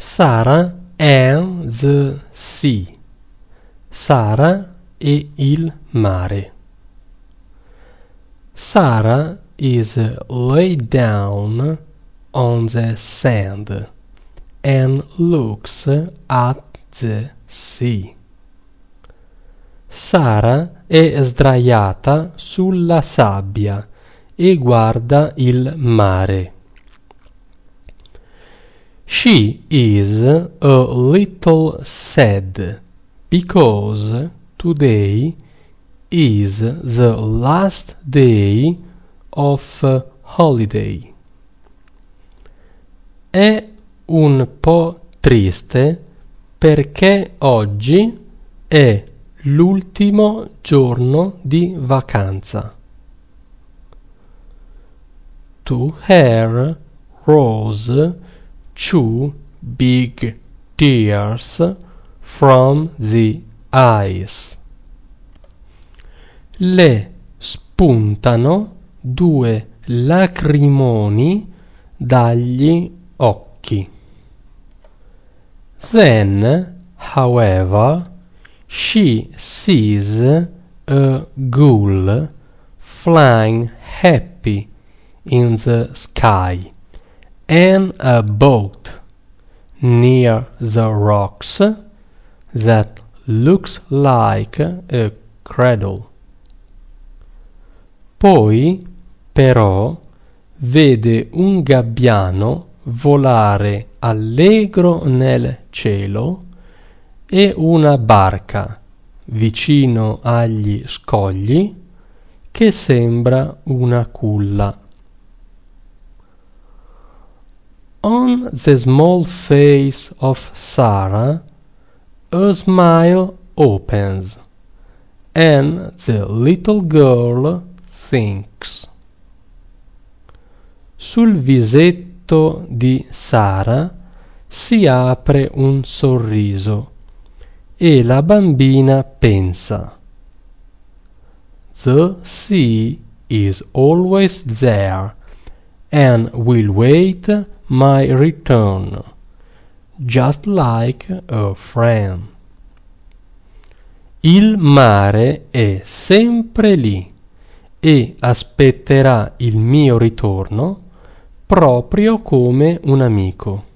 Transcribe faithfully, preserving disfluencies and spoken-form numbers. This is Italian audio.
Sarah and the sea. Sara e il mare. Sarah is laid down on the sand and looks at the sea. Sara è sdraiata sulla sabbia e guarda il mare. She is a little sad because today is the last day of holiday. È un po' triste perché oggi è l'ultimo giorno di vacanza. To her rose two big tears from the eyes. Le spuntano due lacrimoni dagli occhi. Then, however, she sees a gull flying happy in the sky and a boat near the rocks that looks like a cradle. Poi, però, vede un gabbiano volare allegro nel cielo e una barca vicino agli scogli che sembra una culla. On the small face of Sarah, a smile opens, and the little girl thinks. Sul visetto di Sara si apre un sorriso e la bambina pensa: The sea is always there and will wait my return, just like a friend. Il mare è sempre lì e aspetterà il mio ritorno proprio come un amico.